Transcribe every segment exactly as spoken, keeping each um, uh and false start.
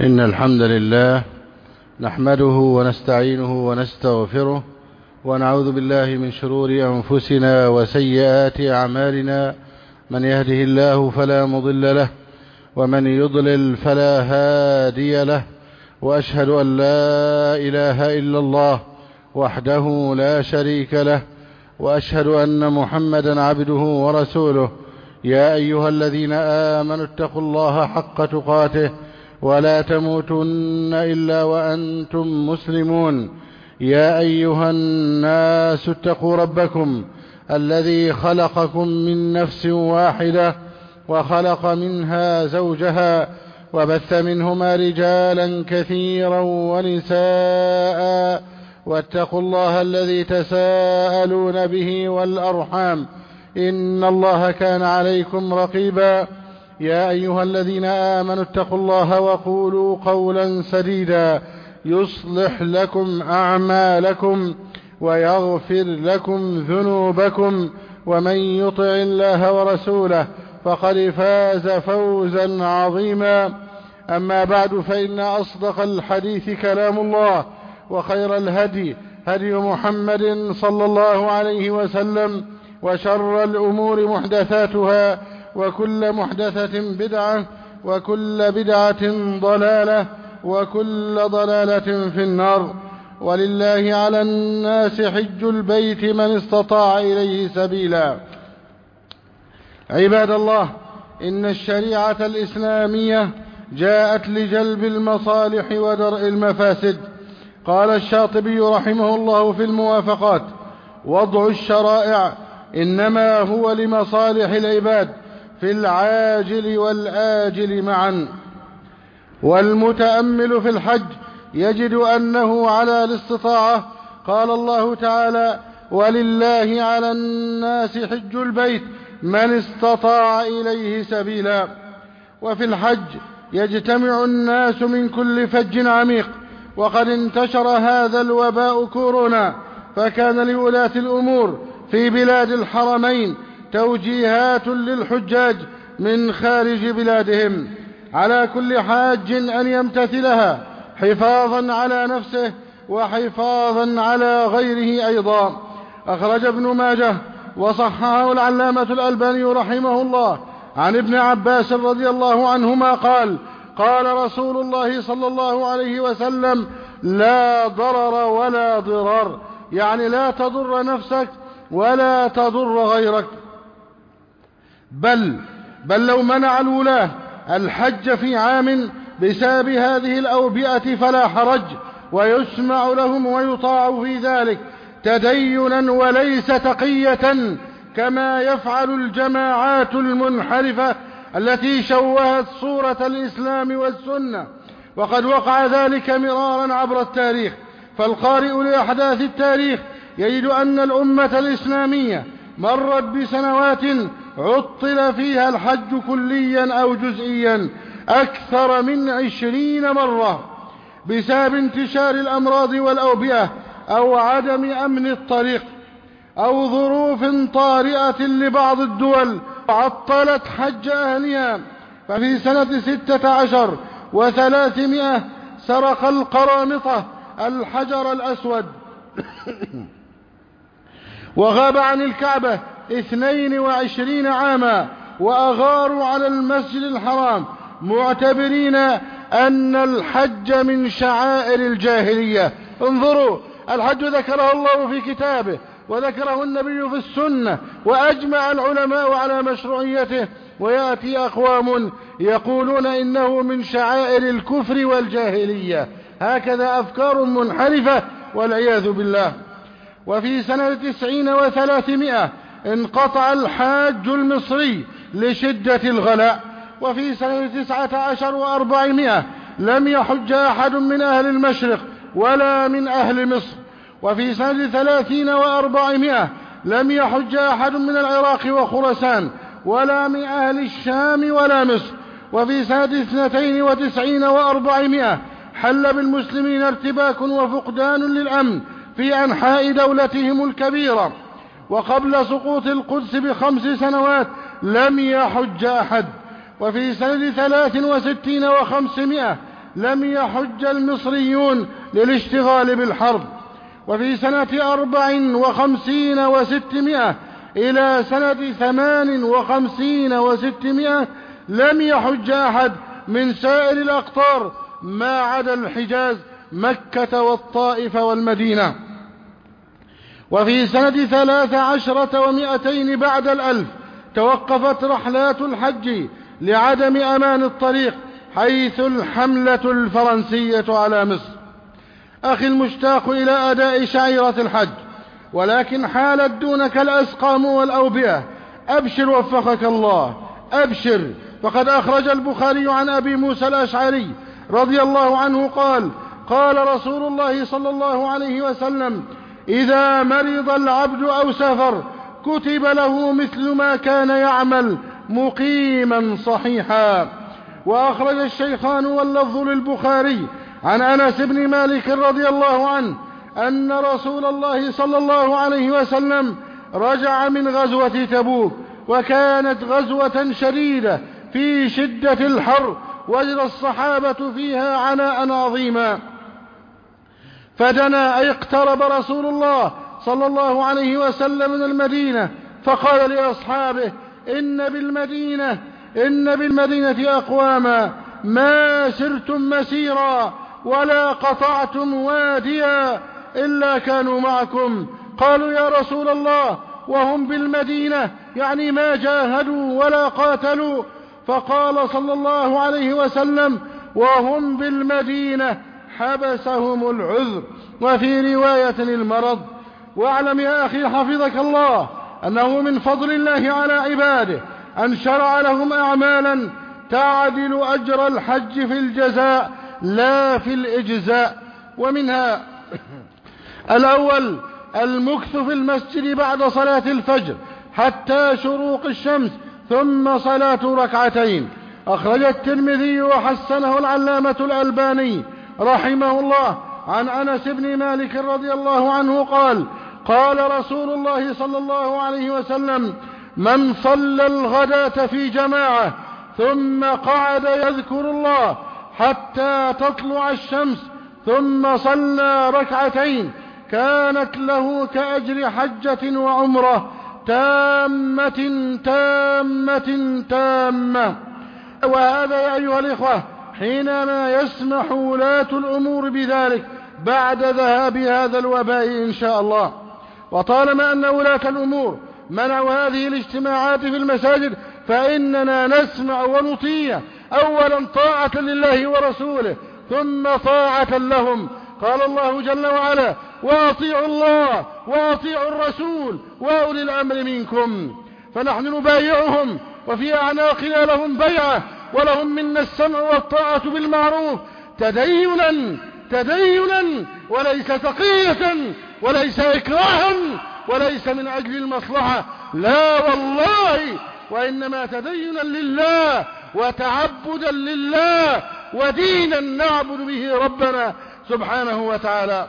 إن الحمد لله نحمده ونستعينه ونستغفره ونعوذ بالله من شرور أنفسنا وسيئات أعمالنا. من يهده الله فلا مضل له ومن يضلل فلا هادي له، وأشهد أن لا إله إلا الله وحده لا شريك له، وأشهد أن محمدا عبده ورسوله. يا أيها الذين آمنوا اتقوا الله حق تقاته ولا تموتن إلا وأنتم مسلمون. يا أيها الناس اتقوا ربكم الذي خلقكم من نفس واحدة وخلق منها زوجها وبث منهما رجالا كثيرا ونساء، واتقوا الله الذي تساءلون به والأرحام إن الله كان عليكم رقيبا. يا أيها الذين آمنوا اتقوا الله وقولوا قولا سديدا يصلح لكم أعمالكم ويغفر لكم ذنوبكم، ومن يطع الله ورسوله فقد فاز فوزا عظيما. أما بعد، فإن أصدق الحديث كلام الله، وخير الهدي هدي محمد صلى الله عليه وسلم، وشر الأمور محدثاتها، وكل محدثة بدعة، وكل بدعة ضلالة، وكل ضلالة في النار. ولله على الناس حج البيت من استطاع إليه سبيلا. عباد الله، إن الشريعة الإسلامية جاءت لجلب المصالح ودرء المفاسد. قال الشاطبي رحمه الله في الموافقات: وضع الشرائع إنما هو لمصالح العباد في العاجل والآجل معا. والمتأمل في الحج يجد أنه على الاستطاعة. قال الله تعالى: ولله على الناس حج البيت من استطاع إليه سبيلا. وفي الحج يجتمع الناس من كل فج عميق، وقد انتشر هذا الوباء كورونا، فكان لولاة الأمور في بلاد الحرمين توجيهات للحجاج من خارج بلادهم، على كل حاج أن يمتثلها حفاظا على نفسه وحفاظا على غيره أيضا. أخرج ابن ماجه وصححه العلامة الألباني رحمه الله عن ابن عباس رضي الله عنهما قال: قال رسول الله صلى الله عليه وسلم: لا ضرر ولا ضرار، يعني لا تضر نفسك ولا تضر غيرك. بل بل لو منع الولاة الحج في عام بسبب هذه الأوبئة فلا حرج، ويسمع لهم ويطاع في ذلك تدينا وليس تقية، كما يفعل الجماعات المنحرفة التي شوهت صورة الإسلام والسنة. وقد وقع ذلك مرارا عبر التاريخ، فالقارئ لأحداث التاريخ يجد أن الأمة الإسلامية مرت بسنوات عطل فيها الحج كليا أو جزئيا أكثر من عشرين مرة بسبب انتشار الأمراض والأوبئة أو عدم أمن الطريق أو ظروف طارئة لبعض الدول عطلت حج أهلها. ففي سنة ستة عشر وثلاثمائة سرق القرامطة الحجر الأسود وغاب عن الكعبة اثنين وعشرين عاما، وأغاروا على المسجد الحرام معتبرين أن الحج من شعائر الجاهلية. انظروا، الحج ذكره الله في كتابه وذكره النبي في السنة وأجمع العلماء على مشروعيته، ويأتي أقوام يقولون إنه من شعائر الكفر والجاهلية. هكذا أفكار منحرفة والعياذ بالله. وفي سنة تسعين وثلاثمائة انقطع الحاج المصري لشدة الغلاء. وفي سنة تسعة عشر وأربعمائة لم يحج أحد من أهل المشرق ولا من أهل مصر. وفي سنة ثلاثين وأربعمائة لم يحج أحد من العراق وخراسان ولا من أهل الشام ولا مصر. وفي سنة اثنتين وتسعين وأربعمائة حل بالمسلمين ارتباك وفقدان للأمن في أنحاء دولتهم الكبيرة. وقبل سقوط القدس بخمس سنوات لم يحج أحد. وفي سنة ثلاث وستين وخمسمائة لم يحج المصريون للاشتغال بالحرب. وفي سنة أربع وخمسين وستمائة إلى سنة ثمان وخمسين وستمائة لم يحج أحد من سائر الأقطار ما عدا الحجاز، مكة والطائف والمدينة. وفي سنة ثلاث عشرة ومائتين بعد الألف توقفت رحلات الحج لعدم أمان الطريق، حيث الحملة الفرنسية على مصر. أخي المشتاق إلى أداء شعيرة الحج، ولكن حالت دونك الأسقام والأوبئة، أبشر وفقك الله، أبشر. فقد أخرج البخاري عن أبي موسى الأشعري رضي الله عنه قال: قال رسول الله صلى الله عليه وسلم: إذا مرض العبد أو سافر كتب له مثل ما كان يعمل مقيما صحيحا. وأخرج الشيخان واللفظ للبخاري عن أنس بن مالك رضي الله عنه أن رسول الله صلى الله عليه وسلم رجع من غزوة تبوك، وكانت غزوة شديدة في شدة الحر، وجد الصحابة فيها عناء عظيما، فدنا أي اقترب رسول الله صلى الله عليه وسلم من المدينة، فقال لأصحابه: إن بالمدينة إن بالمدينة أقواما ما سرتم مسيرا ولا قطعتم واديا إلا كانوا معكم. قالوا: يا رسول الله، وهم بالمدينة يعني ما جاهدوا ولا قاتلوا؟ فقال صلى الله عليه وسلم: وهم بالمدينة حبسهم العذر، وفي رواية المرض. واعلم يا أخي حفظك الله أنه من فضل الله على عباده أن شرع لهم أعمالا تعدل أجر الحج في الجزاء لا في الإجزاء. ومنها: الأول المكث في المسجد بعد صلاة الفجر حتى شروق الشمس، ثم صلاة ركعتين. أخرج الترمذي وحسنه العلامة الألباني رحمه الله عن أنس بن مالك رضي الله عنه قال: قال رسول الله صلى الله عليه وسلم: من صلى الغداة في جماعة ثم قعد يذكر الله حتى تطلع الشمس ثم صلى ركعتين كانت له كأجر حجة وعمرة تامة تامة تامة. وهذا يا أيها الإخوة حينما يسمح ولاة الأمور بذلك بعد ذهاب هذا الوباء إن شاء الله. وطالما أن ولاة الأمور منعوا هذه الاجتماعات في المساجد فإننا نسمع ونطيع، أولا طاعة لله ورسوله ثم طاعة لهم. قال الله جل وعلا: وأطيعوا الله وأطيعوا الرسول وأولي الأمر منكم. فنحن نبايعهم وفي أعناقنا لهم بيعة، ولهم منا السمع والطاعة بالمعروف، تدينا تدينا وليس تقية وليس إكراها وليس من أجل المصلحة، لا والله، وإنما تدينا لله وتعبدا لله ودينا نعبد به ربنا سبحانه وتعالى.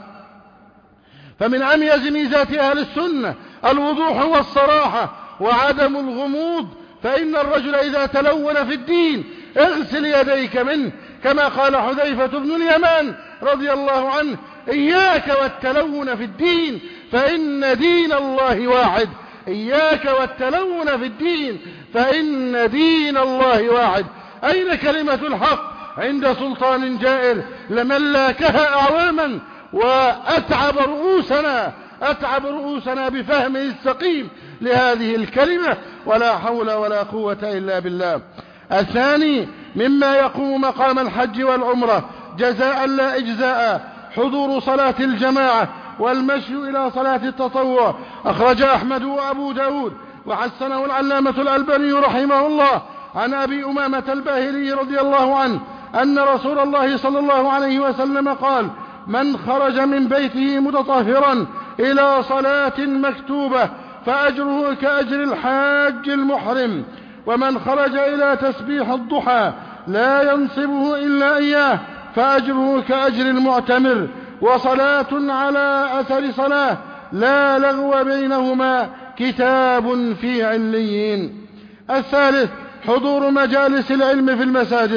فمن أميز ميزات أهل السنة الوضوح والصراحة وعدم الغموض، فإن الرجل إذا تلون في الدين اغسل يديك منه، كما قال حذيفة بن اليمان رضي الله عنه: إياك والتلون في الدين فإن دين الله واحد. إياك والتلون في الدين فإن دين الله واحد. أين كلمة الحق عند سلطان جائر لملاكها أعواما وأتعب رؤوسنا أتعب رؤوسنا بفهمه السقيم لهذه الكلمة، ولا حول ولا قوة إلا بالله. الثاني مما يقوم مقام الحج والعمرة جزاء لا إجزاء حضور صلاة الجماعة والمشي إلى صلاة التطوع. أخرج أحمد وأبو داود وحسنه العلامة الألباني رحمه الله عن أبي أمامة الباهلي رضي الله عنه أن رسول الله صلى الله عليه وسلم قال: من خرج من بيته متطهرا إلى صلاة مكتوبة فأجره كأجر الحاج المحرم، ومن خرج إلى تسبيح الضحى لا ينصبه إلا إياه فأجره كأجر المعتمر، وصلاة على أثر صلاة لا لغو بينهما كتاب في عليين. الثالث حضور مجالس العلم في المساجد.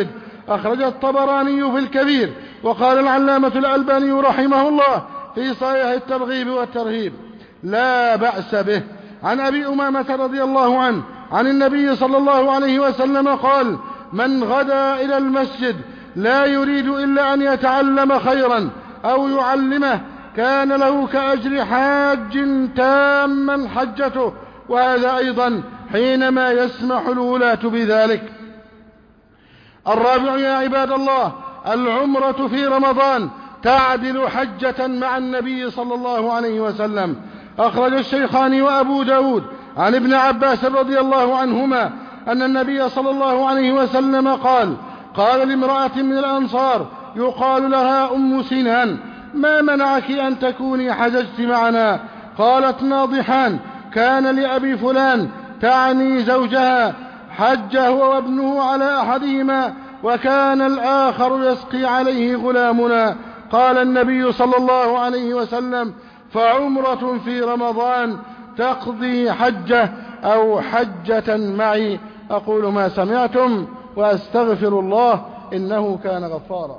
أخرج الطبراني في الكبير. وقال العلامة الألباني رحمه الله في صحيح الترغيب والترهيب لا بأس به. عن أبي أمامة رضي الله عنه عن النبي صلى الله عليه وسلم قال: من غدا إلى المسجد لا يريد إلا أن يتعلم خيرا أو يعلمه كان له كأجر حاج تاما حجته. وهذا أيضا حينما يسمح الولاة بذلك. الرابع يا عباد الله: العمرة في رمضان تعدل حجة مع النبي صلى الله عليه وسلم. أخرج الشيخان وأبو داود عن ابن عباس رضي الله عنهما أن النبي صلى الله عليه وسلم قال: قال لامرأة من الأنصار يقال لها أم سنان: ما منعك أن تكوني حججت معنا؟ قالت: ناضحان كان لأبي فلان، تعني زوجها، حج هو وابنه على أحدهما وكان الآخر يسقي عليه غلامنا. قال النبي صلى الله عليه وسلم: فعمرة في رمضان تقضي حجة أو حجة معي. أقول ما سمعتم وأستغفر الله إنه كان غفارا.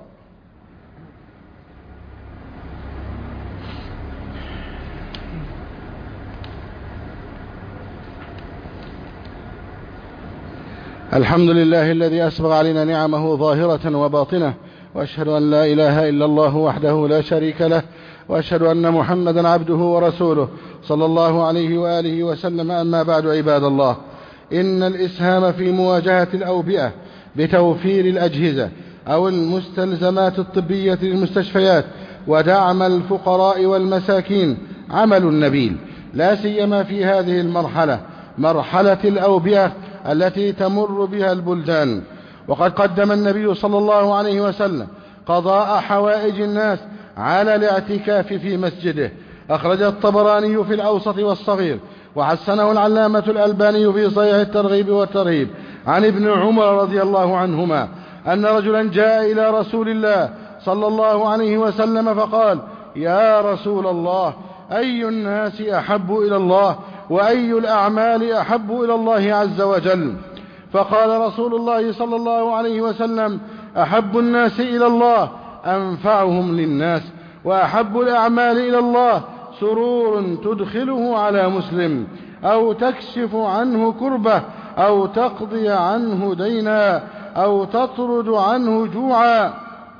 الحمد لله الذي أسبغ علينا نعمه ظاهرة وباطنة، وأشهد أن لا إله إلا الله وحده لا شريك له، وأشهد أن محمدا عبده ورسوله صلى الله عليه وآله وسلم. أما بعد عباد الله، إن الإسهام في مواجهة الأوبئة بتوفير الأجهزة أو المستلزمات الطبية للمستشفيات ودعم الفقراء والمساكين عمل نبيل، لا سيما في هذه المرحلة، مرحلة الأوبئة التي تمر بها البلدان. وقد قدم النبي صلى الله عليه وسلم قضاء حوائج الناس على الاعتكاف في مسجده. أخرج الطبراني في الأوسط والصغير وحسنه العلامة الألباني في صحيح الترغيب والترهيب عن ابن عمر رضي الله عنهما أن رجلا جاء إلى رسول الله صلى الله عليه وسلم فقال: يا رسول الله، أي الناس أحب إلى الله وأي الأعمال أحب إلى الله عز وجل؟ فقال رسول الله صلى الله عليه وسلم: أحب الناس إلى الله أنفعهم للناس، وأحب الأعمال إلى الله سرور تدخله على مسلم، أو تكشف عنه كربة، أو تقضي عنه دينا، أو تطرد عنه جوعا.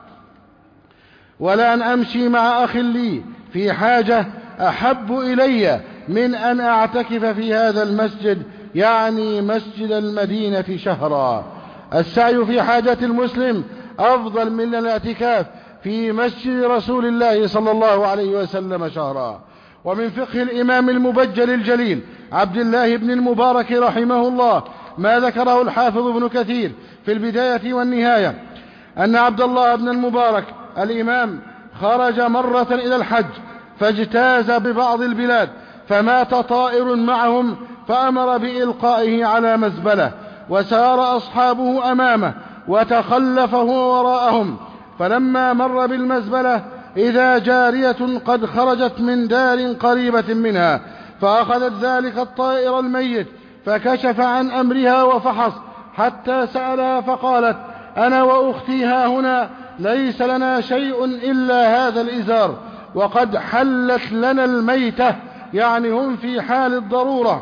ولأن أمشي مع أخ لي في حاجة أحب إلي من أن أعتكف في هذا المسجد، يعني مسجد المدينة، شهرا. السعي في حاجة المسلم أفضل من الاعتكاف في مسجد رسول الله صلى الله عليه وسلم شهرا. ومن فقه الإمام المبجل الجليل عبد الله بن المبارك رحمه الله ما ذكره الحافظ ابن كثير في البداية والنهاية، أن عبد الله بن المبارك الإمام خرج مرة إلى الحج فاجتاز ببعض البلاد، فمات طائر معهم فأمر بإلقائه على مزبلة، وسار أصحابه أمامه وتخلفه وراءهم. فلما مر بالمزبلة إذا جارية قد خرجت من دار قريبة منها، فأخذت ذلك الطائر الميت فكشف عن أمرها وفحص حتى سألها فقالت: أنا وأختي ها هنا ليس لنا شيء إلا هذا الإزار، وقد حلت لنا الميتة، يعني هم في حال الضرورة،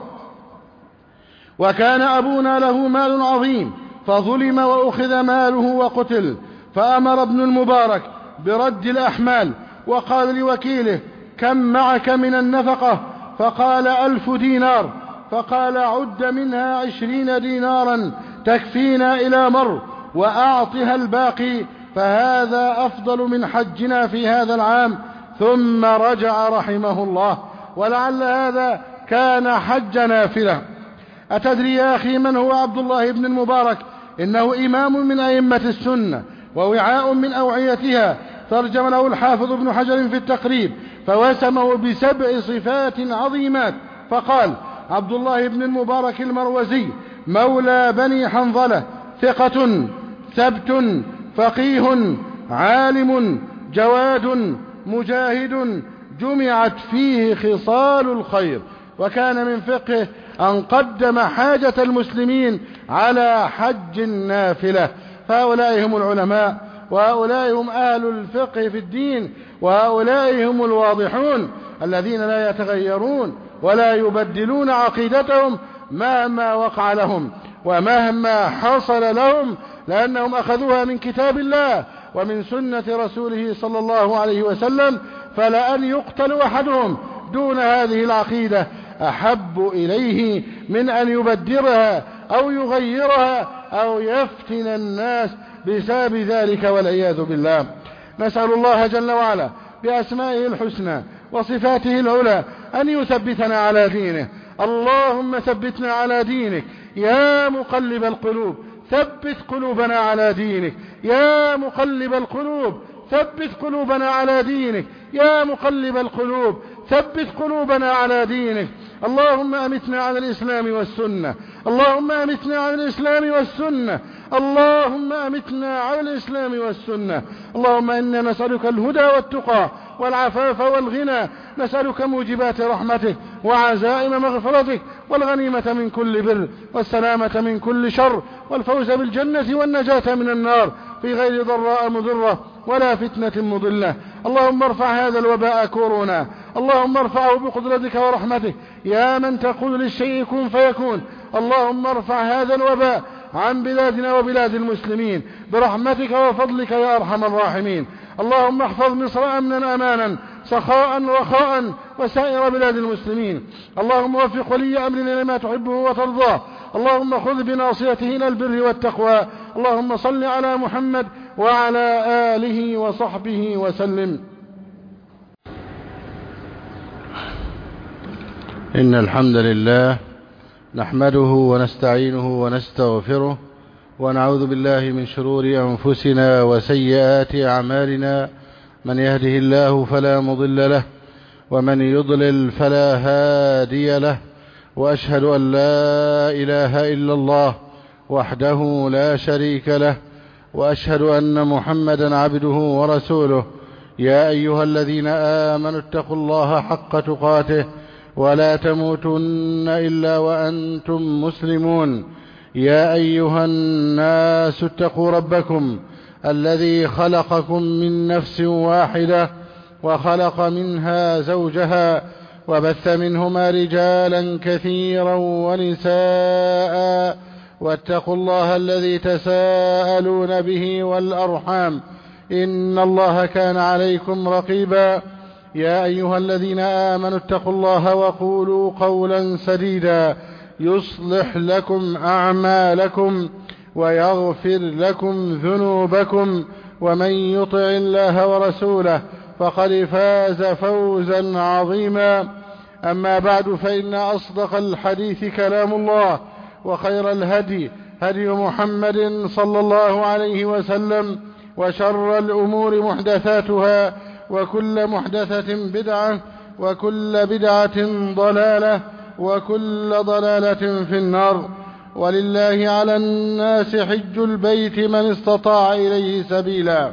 وكان أبونا له مال عظيم فظلم وأخذ ماله وقتل. فأمر ابن المبارك برد الأحمال وقال لوكيله: كم معك من النفقة؟ فقال: ألف دينار. فقال: عد منها عشرين دينارا تكفينا إلى مر، وأعطها الباقي، فهذا أفضل من حجنا في هذا العام. ثم رجع رحمه الله، ولعل هذا كان حج نافلة. أتدري يا أخي من هو عبد الله بن المبارك؟ إنه إمام من أئمة السنة ووعاء من أوعيتها. ترجم له الحافظ ابن حجر في التقريب فوسمه بسبع صفات عظيمات، فقال: عبد الله بن المبارك المروزي مولى بني حنظلة، ثقة ثبت فقيه عالم جواد مجاهد، جمعت فيه خصال الخير. وكان من فقهه أن قدم حاجة المسلمين على حج النافلة. فهؤلاء هم العلماء، وهؤلاء هم أهل الفقه في الدين، وهؤلاء هم الواضحون الذين لا يتغيرون ولا يبدلون عقيدتهم مهما وقع لهم ومهما حصل لهم، لأنهم أخذوها من كتاب الله ومن سنة رسوله صلى الله عليه وسلم. فلأن يقتل أحدهم دون هذه العقيدة أحب إليه من أن يبدرها أو يغيرها أو يفتن الناس بسبب ذلك والعياذ بالله. نسأل الله جل وعلا بأسمائه الحسنى وصفاته العلى أن يثبتنا على دينه. اللهم ثبتنا على دينك يا مقلب القلوب، ثبت قلوبنا على دينك يا مقلب القلوب، ثبت قلوبنا على دينك يا مقلب القلوب، ثبت قلوبنا على دينك. اللهم أمتنا على الإسلام والسنة، اللهم أمتنا على الإسلام والسنة، اللهم أمتنا على الإسلام والسنة. اللهم إنا نسألك الهدى والتقى والعفاف والغنى، نسألك موجبات رحمتك وعزائم مغفرتك والغنيمة من كل بر والسلامة من كل شر والفوز بالجنة والنجاة من النار في غير ضراء مضرة ولا فتنة مضلة. اللهم ارفع هذا الوباء كورونا، اللهم ارفعه بقدرتك ورحمتك يا من تقول للشيء كن فيكون. اللهم ارفع هذا الوباء عن بلادنا وبلاد المسلمين برحمتك وفضلك يا أرحم الراحمين. اللهم احفظ مصر أمنا أمانا سخاء رخاء وسائر بلاد المسلمين. اللهم وفق ولي أمرنا لما تحبه وترضاه. اللهم خذ بناصيته إلى البر والتقوى. اللهم صل على محمد وعلى آله وصحبه وسلم. إن الحمد لله نحمده ونستعينه ونستغفره ونعوذ بالله من شرور أنفسنا وسيئات أعمالنا، من يهده الله فلا مضل له ومن يضلل فلا هادي له، وأشهد أن لا إله إلا الله وحده لا شريك له، وأشهد أن محمدا عبده ورسوله. يا أيها الذين آمنوا اتقوا الله حق تقاته ولا تموتن إلا وأنتم مسلمون. يا أيها الناس اتقوا ربكم الذي خلقكم من نفس واحدة وخلق منها زوجها وبث منهما رجالا كثيرا ونساء، واتقوا الله الذي تساءلون به والأرحام إن الله كان عليكم رقيبا. يا أيها الذين آمنوا اتقوا الله وقولوا قولا سديدا يصلح لكم أعمالكم ويغفر لكم ذنوبكم، ومن يطع الله ورسوله فقد فاز فوزا عظيما. أما بعد، فإن أصدق الحديث كلام الله، وخير الهدي هدي محمد صلى الله عليه وسلم، وشر الأمور محدثاتها، وكل محدثة بدعة، وكل بدعة ضلالة، وكل ضلالة في النار. ولله على الناس حج البيت من استطاع إليه سبيلا.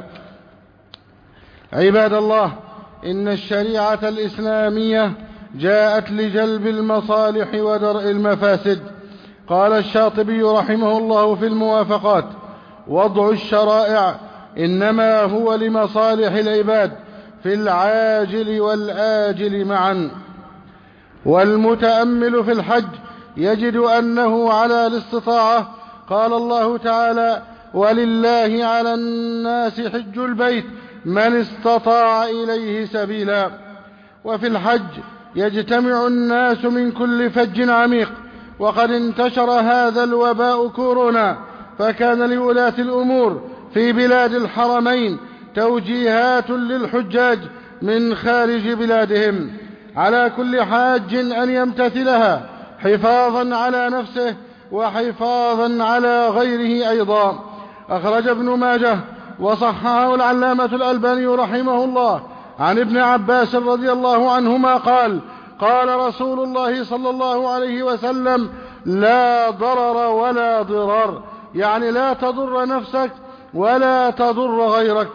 عباد الله، إن الشريعة الإسلامية جاءت لجلب المصالح ودرء المفاسد. قال الشاطبي رحمه الله في الموافقات: وضع الشرائع إنما هو لمصالح العباد في العاجل والآجل معا. والمتأمل في الحج يجد أنه على الاستطاعة. قال الله تعالى: ولله على الناس حج البيت من استطاع إليه سبيلا. وفي الحج يجتمع الناس من كل فج عميق، وقد انتشر هذا الوباء كورونا، فكان لولاة الأمور في بلاد الحرمين توجيهات للحجاج من خارج بلادهم، على كل حاج أن يمتثلها حفاظا على نفسه وحفاظا على غيره أيضا. أخرج ابن ماجه وصححه العلامة الألباني رحمه الله عن ابن عباس رضي الله عنهما قال: قال رسول الله صلى الله عليه وسلم: لا ضرر ولا ضرار، يعني لا تضر نفسك ولا تضر غيرك.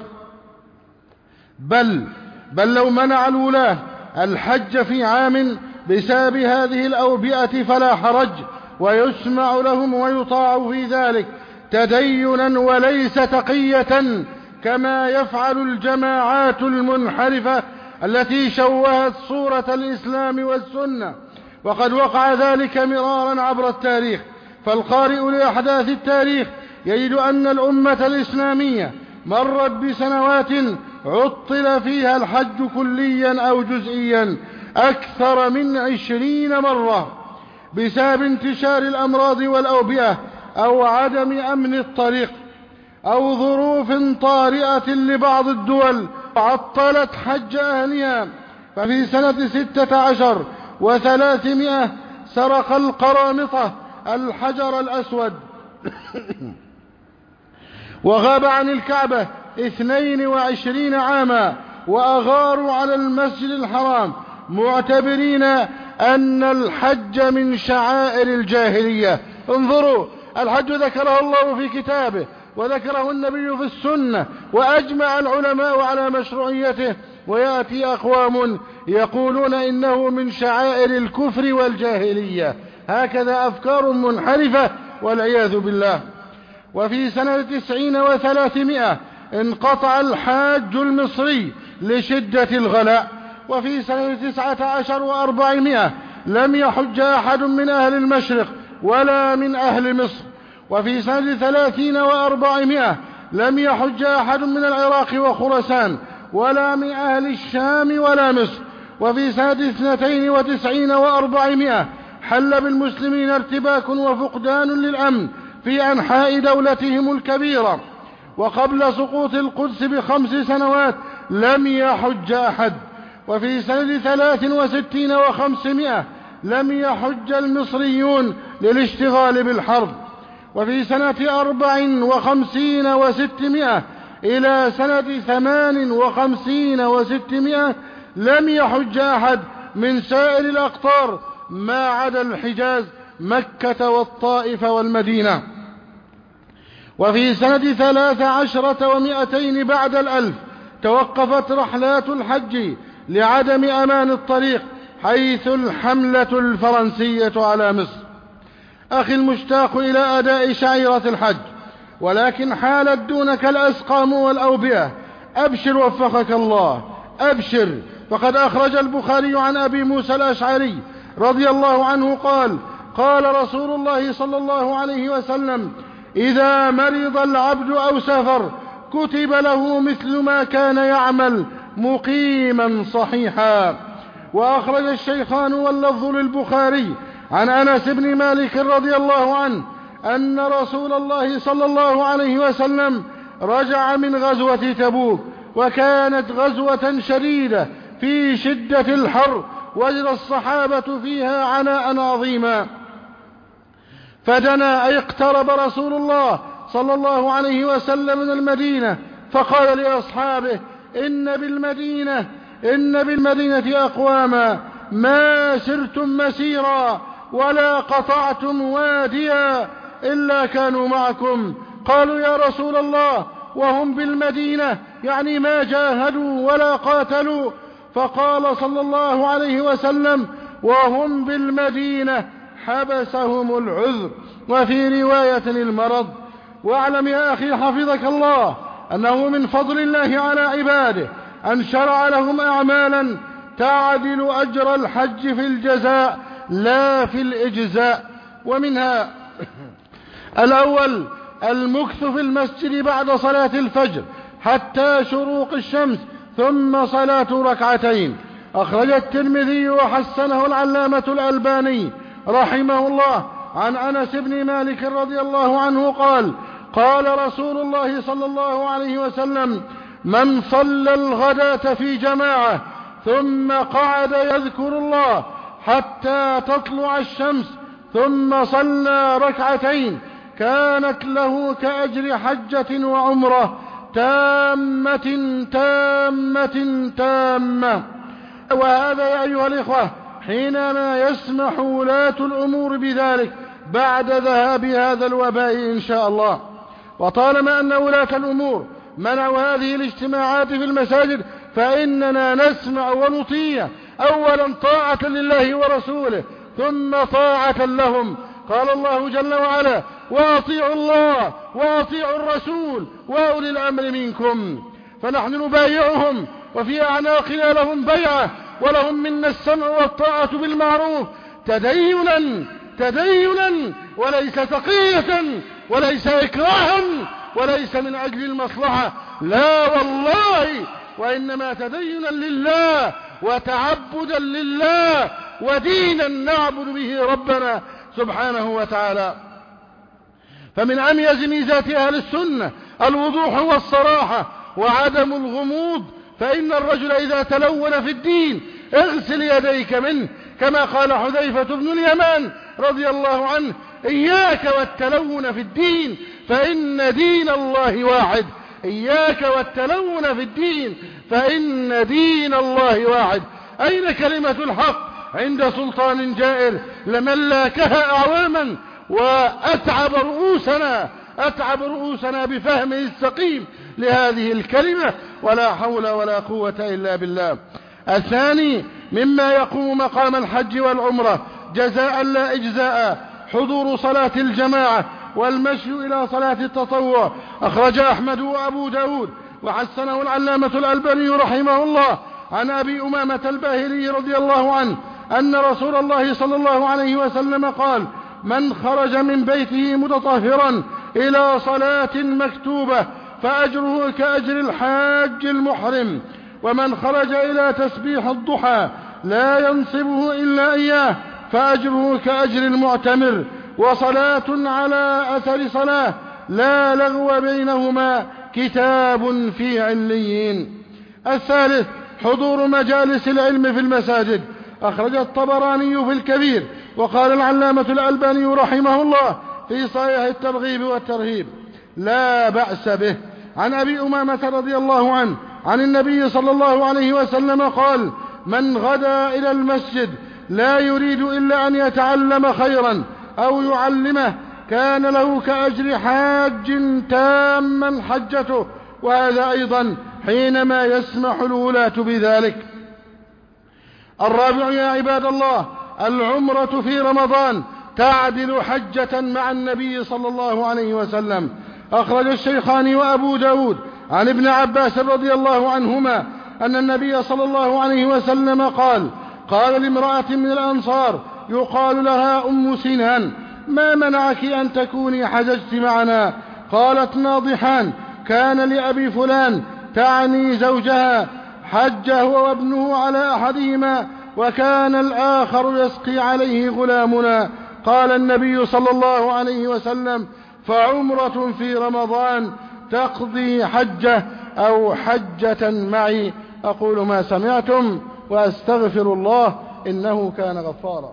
بل بل لو منع الولاة الحج في عام بسبب هذه الأوبئة فلا حرج، ويسمع لهم ويطاع في ذلك، تدينا وليس تقية كما يفعل الجماعات المنحرفة التي شوهت صورة الإسلام والسنة، وقد وقع ذلك مرارا عبر التاريخ. فالقارئ لأحداث التاريخ يجد أن الأمة الإسلامية مرت بسنوات عطل فيها الحج كليا أو جزئيا أكثر من عشرين مرة بسبب انتشار الأمراض والأوبئة أو عدم أمن الطريق أو ظروف طارئة لبعض الدول عطلت حج أهلها. ففي سنة ستة عشر وثلاثمائة سرق القرامطة الحجر الأسود وغاب عن الكعبة اثنين وعشرين عاما، وأغاروا على المسجد الحرام معتبرين أن الحج من شعائر الجاهلية. انظروا، الحج ذكره الله في كتابه وذكره النبي في السنة وأجمع العلماء على مشروعيته، ويأتي أقوام يقولون إنه من شعائر الكفر والجاهلية. هكذا أفكار منحرفة والعياذ بالله. وفي سنة تسعين وثلاثمائة انقطع الحاج المصري لشدة الغلاء. وفي سنة تسعة عشر وأربعمائة لم يحج أحد من أهل المشرق ولا من أهل مصر. وفي سنة ثلاثين وأربعمائة لم يحج أحد من العراق وخراسان ولا من أهل الشام ولا مصر. وفي سنة اثنتين وتسعين وأربعمائة حل بالمسلمين ارتباك وفقدان للأمن في أنحاء دولتهم الكبيرة. وقبل سقوط القدس بخمس سنوات لم يحج أحد. وفي سنة ثلاث وستين وخمسمائة لم يحج المصريون للاشتغال بالحرب. وفي سنة أربع وخمسين وستمائة إلى سنة ثمان وخمسين وستمائة لم يحج أحد من سائر الأقطار ما عدا الحجاز، مكة والطائف والمدينة. وفي سنة ثلاث عشرة ومائتين بعد الألف توقفت رحلات الحج لعدم أمان الطريق، حيث الحملة الفرنسية على مصر. أخي المشتاق إلى أداء شعيرة الحج، ولكن حالت دونك الأسقام والأوبئة. أبشر وفقك الله، أبشر. فقد أخرج البخاري عن أبي موسى الأشعري رضي الله عنه قال: قال رسول الله صلى الله عليه وسلم: إذا مرض العبد أو سافر كتب له مثل ما كان يعمل مقيما صحيحا. وأخرج الشيخان واللفظ للبخاري عن أنس بن مالك رضي الله عنه أن رسول الله صلى الله عليه وسلم رجع من غزوة تبوك، وكانت غزوة شديدة في شدة الحر، وجد الصحابة فيها عناء عظيما. فدنا أي اقترب رسول الله صلى الله عليه وسلم من المدينة، فقال لأصحابه: إن بالمدينة إن بالمدينة أقواما ما سرتم مسيرا ولا قطعتم واديا إلا كانوا معكم. قالوا: يا رسول الله، وهم بالمدينة يعني ما جاهدوا ولا قاتلوا؟ فقال صلى الله عليه وسلم: وهم بالمدينة حبسهم العذر، وفي رواية المرض. واعلم يا أخي حفظك الله أنه من فضل الله على عباده أن شرع لهم أعمالا تعدل أجر الحج في الجزاء لا في الإجزاء. ومنها: الأول المكث في المسجد بعد صلاة الفجر حتى شروق الشمس ثم صلاة ركعتين. أخرج الترمذي وحسنه العلامة الألباني رحمه الله عن أنس بن مالك رضي الله عنه قال: قال رسول الله صلى الله عليه وسلم: من صلى الغداة في جماعة ثم قعد يذكر الله حتى تطلع الشمس ثم صلى ركعتين كانت له كأجر حجة وعمرة تامة تامة تامة. وهذا يا أيها الإخوة حينما يسمح ولاة الأمور بذلك بعد ذهاب هذا الوباء إن شاء الله. وطالما أن ولاة الأمور منعوا هذه الاجتماعات في المساجد فإننا نسمع ونطيع، أولا طاعة لله ورسوله ثم طاعة لهم. قال الله جل وعلا: وأطيعوا الله وأطيعوا الرسول وأولي الأمر منكم. فنحن نبايعهم وفي أعناقنا لهم بيعة، ولهم منا السمع والطاعة بالمعروف، تدينا تدينا وليس تقية وليس إكراها وليس من أجل المصلحة، لا والله، وإنما تدينا لله وتعبدا لله ودينا نعبد به ربنا سبحانه وتعالى. فمن أميز ميزات أهل السنة الوضوح والصراحة وعدم الغموض، فإن الرجل إذا تلون في الدين اغسل يديك منه، كما قال حذيفة بن اليمان رضي الله عنه: إياك والتلون في الدين فإن دين الله واحد. إياك والتلون في الدين فإن دين الله واحد. أين كلمة الحق عند سلطان جائر لملاكها أعواما وأتعب رؤوسنا أتعب رؤوسنا بفهمه السقيم لهذه الكلمة، ولا حول ولا قوة إلا بالله. الثاني مما يقوم مقام الحج والعمرة جزاء لا إجزاء حضور صلاة الجماعة والمشي إلى صلاة التطوع. أخرج أحمد وأبو داود وحسنه العلامة الألباني رحمه الله عن أبي أمامة الباهلي رضي الله عنه أن رسول الله صلى الله عليه وسلم قال: من خرج من بيته متطهرا إلى صلاة مكتوبة فأجره كأجر الحاج المحرم، ومن خرج إلى تسبيح الضحى لا ينصبه إلا إياه فأجره كأجر المعتمر، وصلاة على أثر صلاة لا لغو بينهما كتاب في عليين. الثالث حضور مجالس العلم في المساجد. أخرج الطبراني في الكبير وقال العلامة الألباني رحمه الله في صحيح الترغيب والترهيب: لا بأس به. عن أبي أمامة رضي الله عنه عن النبي صلى الله عليه وسلم قال: من غدا إلى المسجد لا يريد إلا أن يتعلم خيرا أو يعلمه كان له كأجر حاج تاما حجته، وهذا أيضا حينما يسمح الولاة بذلك. الرابع يا عباد الله العمرة في رمضان تعدل حجة مع النبي صلى الله عليه وسلم. أخرج الشيخان وأبو داود عن ابن عباس رضي الله عنهما أن النبي صلى الله عليه وسلم قال: قال لامرأة من الأنصار يقال لها أم سنان: ما منعك أن تكوني حججت معنا؟ قالت: ناضحان كان لأبي فلان، تعني زوجها، حج هو وابنه على أحدهما وكان الآخر يسقي عليه غلامنا. قال النبي صلى الله عليه وسلم: فعمرة في رمضان تقضي حجة أو حجة معي. أقول ما سمعتم وأستغفر الله إنه كان غفارا.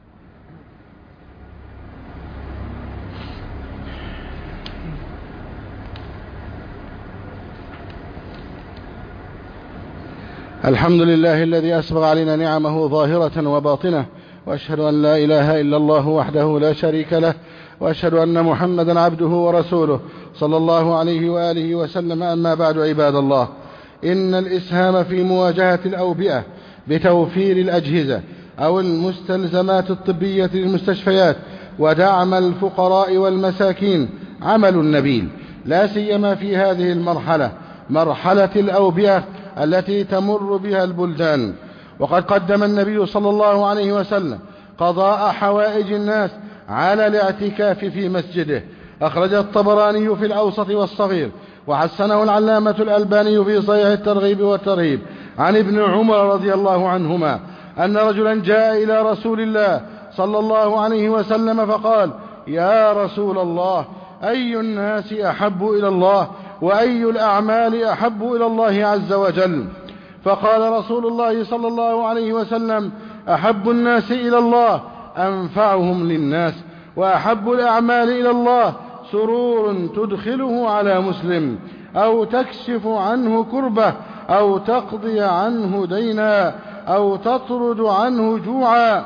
الحمد لله الذي أسبغ علينا نعمه ظاهرة وباطنة، وأشهد أن لا إله إلا الله وحده لا شريك له، وأشهد أن محمدا عبده ورسوله صلى الله عليه وآله وسلم. أما بعد عباد الله، إن الإسهام في مواجهة الأوبئة بتوفير الأجهزة أو المستلزمات الطبية للمستشفيات ودعم الفقراء والمساكين عمل نبيل، لا سيما في هذه المرحلة، مرحلة الأوبئة التي تمر بها البلدان. وقد قدم النبي صلى الله عليه وسلم قضاء حوائج الناس على الاعتكاف في مسجده. أخرج الطبراني في الأوسط والصغير وحسنه العلامة الألباني في صحيح الترغيب والترهيب عن ابن عمر رضي الله عنهما أن رجلا جاء إلى رسول الله صلى الله عليه وسلم فقال: يا رسول الله، أي الناس أحب إلى الله وأي الأعمال أحب إلى الله عز وجل؟ فقال رسول الله صلى الله عليه وسلم: أحب الناس إلى الله أنفعهم للناس، وأحب الأعمال إلى الله سرور تدخله على مسلم، أو تكشف عنه كربة، أو تقضي عنه دينا، أو تطرد عنه جوعا.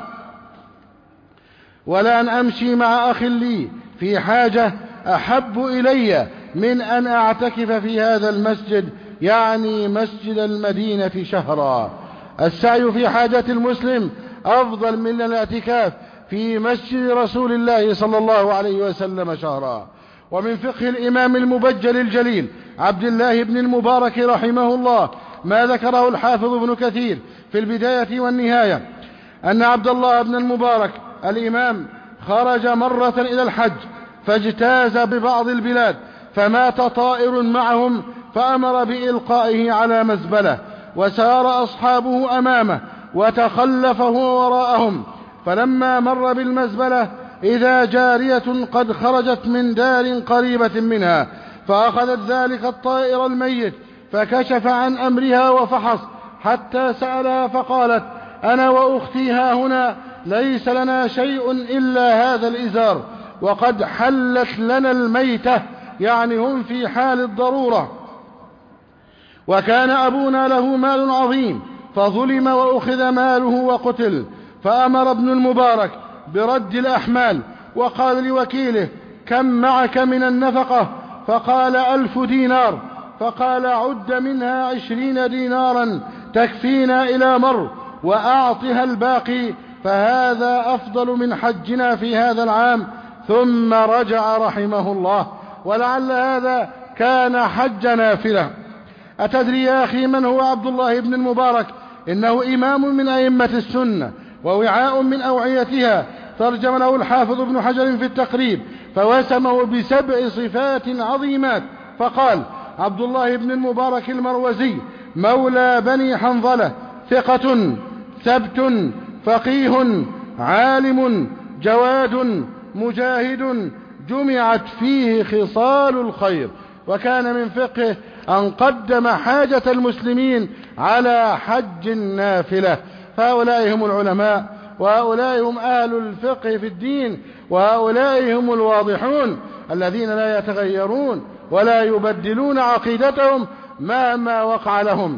ولأن أمشي مع أخ لي في حاجة أحب إلي من أن أعتكف في هذا المسجد، يعني مسجد المدينة، شهرا. السعي في حاجة المسلم أفضل من الاعتكاف في مسجد رسول الله صلى الله عليه وسلم شهرا. ومن فقه الإمام المبجل الجليل عبد الله بن المبارك رحمه الله ما ذكره الحافظ ابن كثير في البداية والنهاية، أن عبد الله بن المبارك الإمام خرج مرة إلى الحج فاجتاز ببعض البلاد، فمات طائر معهم فأمر بإلقائه على مزبلة، وسار أصحابه أمامه وتخلفه وراءهم، فلما مر بالمزبلة إذا جارية قد خرجت من دار قريبة منها، فأخذت ذلك الطائر الميت فكشف عن أمرها وفحص حتى سألها فقالت: أنا وأختي ها هنا ليس لنا شيء إلا هذا الإزار، وقد حلت لنا الميتة، يعني هم في حال الضرورة، وكان أبونا له مال عظيم فظلم وأخذ ماله وقتل. فأمر ابن المبارك برد الأحمال، وقال لوكيله: كم معك من النفقة؟ فقال: ألف دينار. فقال: عد منها عشرين دينارا تكفينا إلى مر، وأعطها الباقي، فهذا أفضل من حجنا في هذا العام. ثم رجع رحمه الله، ولعل هذا كان حج نافلة. أتدري يا أخي من هو عبد الله بن المبارك؟ إنه إمام من أئمة السنة ووعاء من أوعيتها. ترجم له الحافظ ابن حجر في التقريب فوسمه بسبع صفات عظيمات، فقال: عبد الله بن المبارك المروزي مولى بني حنظلة، ثقة ثبت فقيه عالم جواد مجاهد، جمعت فيه خصال الخير. وكان من فقهه أن قدم حاجة المسلمين على حج النافلة. فهؤلاء هم العلماء، وهؤلاء هم أهل الفقه في الدين، وهؤلاء هم الواضحون الذين لا يتغيرون ولا يبدلون عقيدتهم مهما وقع لهم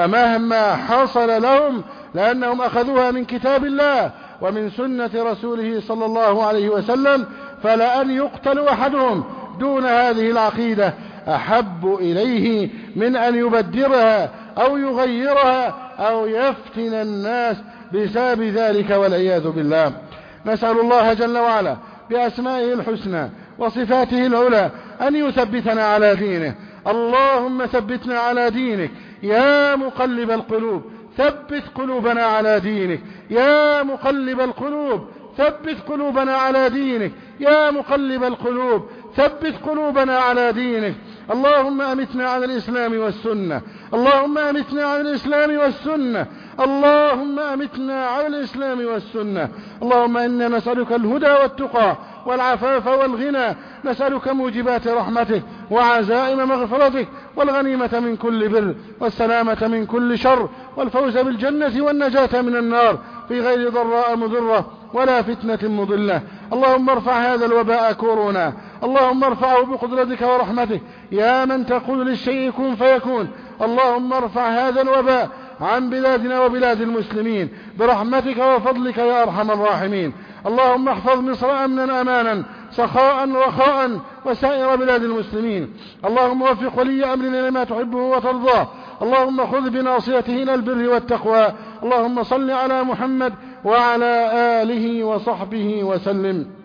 ومهما حصل لهم، لأنهم أخذوها من كتاب الله ومن سنة رسوله صلى الله عليه وسلم. فلأن يقتل أحدهم دون هذه العقيدة أحب إليه من أن يبدرها أو يغيرها أو يفتن الناس بسبب ذلك، والعياذ بالله. نسأل الله جل وعلا بأسمائه الحسنى وصفاته العلى أن يثبتنا على دينه. اللهم ثبتنا على دينك يا مقلب القلوب، ثبت قلوبنا على دينك يا مقلب القلوب، ثبت قلوبنا على دينك يا مقلب القلوب، ثبت قلوبنا على دينك. اللهم أمتنا على الإسلام والسنة، اللهم أمتنا على الإسلام والسنة، اللهم أمتنا على الإسلام والسنة. اللهم إنا نسألك الهدى والتقى والعفاف والغنى، نسألك موجبات رحمتك وعزائم مغفرتك والغنيمة من كل بر والسلامة من كل شر والفوز بالجنة والنجاة من النار في غير ضراء مضرة ولا فتنة مضلة. اللهم ارفع هذا الوباء كورونا، اللهم ارفعه بقدرتك ورحمتك يا من تقول للشيء كن فيكون. اللهم ارفع هذا الوباء عن بلادنا وبلاد المسلمين برحمتك وفضلك يا أرحم الراحمين. اللهم احفظ مصر أمنا أمانا سخاء رخاء وسائر بلاد المسلمين. اللهم وفق ولي أمرنا لما تحبه وترضاه. اللهم خذ بناصيته إلى البر والتقوى. اللهم صل على محمد وعلى آله وصحبه وسلم.